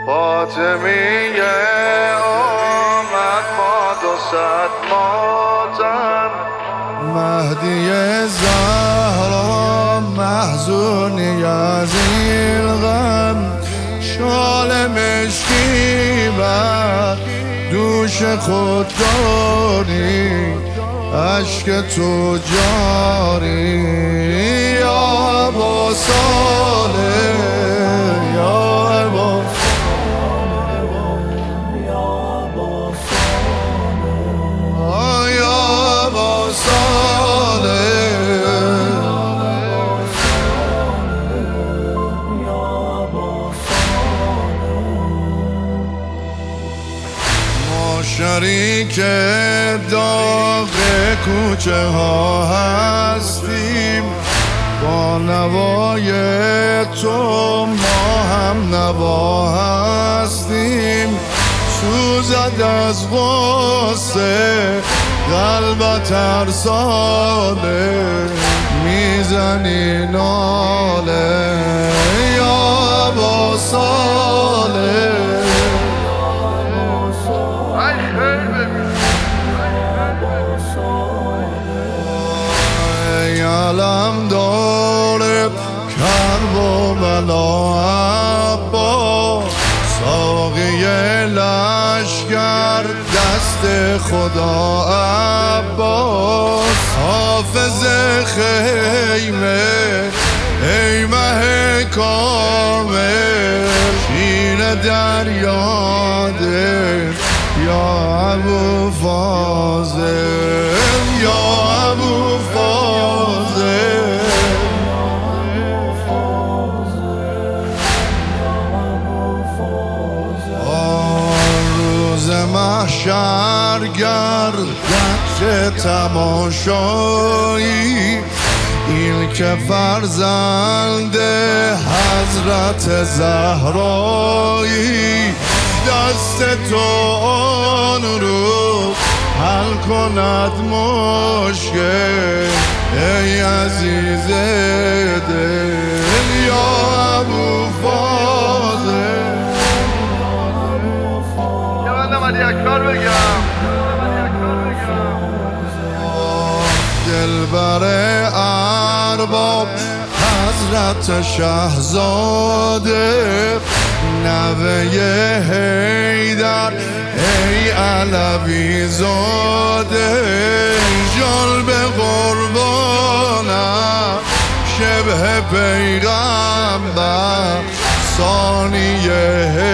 فاطمیه آمد با 200 ماتم، مهدی زهرا محزونی از این غم، شال مشکی بر دوش خود داری، عشق تو جاری یا ابا صالح، یا ابا شریک داغ کوچه ها هستیم، با نوای تو ما هم نوا هستیم، سوزد از غصه قلبت هر ساله، میزنی ناله یا ابا صالح، علم داره کرب و بلا عبا، ساقی لشکر دست خدا عباس، حافظ خیمه ای مه کامل، شیر دریاده یا ابو فاضل، یا ابو فاضل، روز محشر گردد تماشایی، این که فرزند حضرت زهرایی، دست تو آن رو حل کند مشکل ای عزیز دل، یا ابو فاضل. یه بندم علی اکبر بگم، دلبر ارباب حضرت شهزاده، نوه حیدر ای علوی زاده، جان به قربانم شبه پیغمبر ثانیه